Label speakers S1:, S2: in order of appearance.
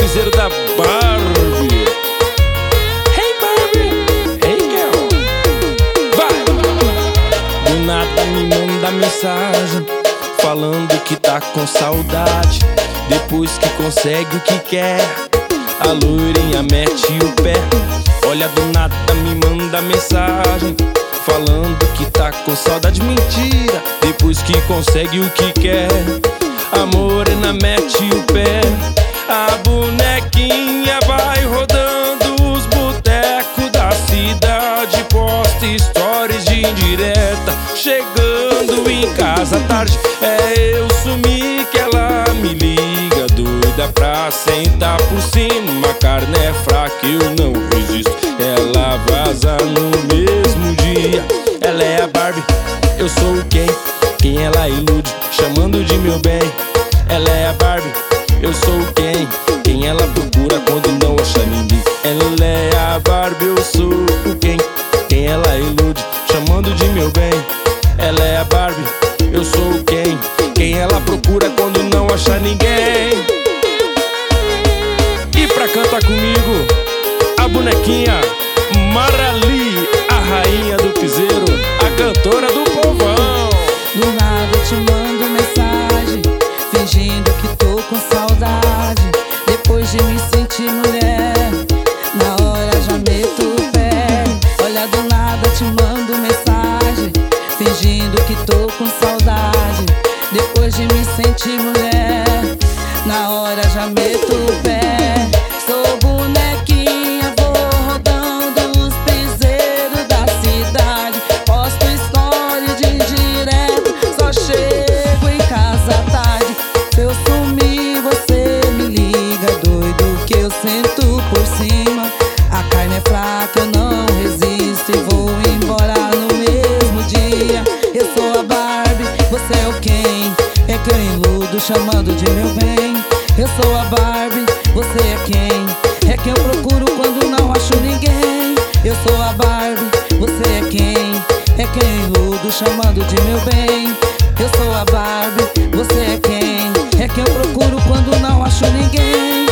S1: piseiro da Barbie. Hey Barbie, hey girl. Vai! Do nada me manda mensagem falando que tá com saudade. Depois que consegue o que quer, a loirinha mete o pé. Olha, do nada me manda mensagem falando que tá com saudade. Mentira, depois que consegue o que quer, a morena mete o pé. A bonequinha vai rodando os botecos da cidade, posta stories de indireta, chegando em casa tarde. É eu sumi que ela me liga, doida pra sentar por cima. A carne é fraca, eu não resisto, ela vaza no mesmo dia. Ela é a Barbie, eu sou o Ken, quem ela ilude, chamando de meu bem. Ela é a Barbie, eu sou o Ken, quem ela procura quando não acha ninguém. Ela é a Barbie, eu sou o Ken, quem ela ilude, chamando de meu bem. Ela é a Barbie, eu sou o Ken, quem ela procura quando não acha ninguém. E pra cantar comigo, a bonequinha Marali, a rainha do piseiro, a cantora do povão.
S2: Do nada eu te mando mensagem, fingindo que tô com saudade. Depois de me sentir mulher, na hora já meto o pé. Olha, do nada te mando mensagem, fingindo que tô com saudade. Depois de me sentir mulher, na hora já meto o pé. Sou bonequinha, vou rodando os piseiros da cidade, posto story de direto, só chego em casa tarde. Se eu sumir, você me liga, doido, que eu sento por cima. A carne é fraca, eu não resisto e vou embora no mesmo dia. Eu sou a Barbie, você é o Ken, é que eu iludo chamando de meu bem. Eu sou a Barbie, você é quem eu procuro quando não acho ninguém. Eu sou a Barbie, você é quem iludo chamando de meu bem. Eu sou a Barbie, você é quem eu procuro quando não acho ninguém.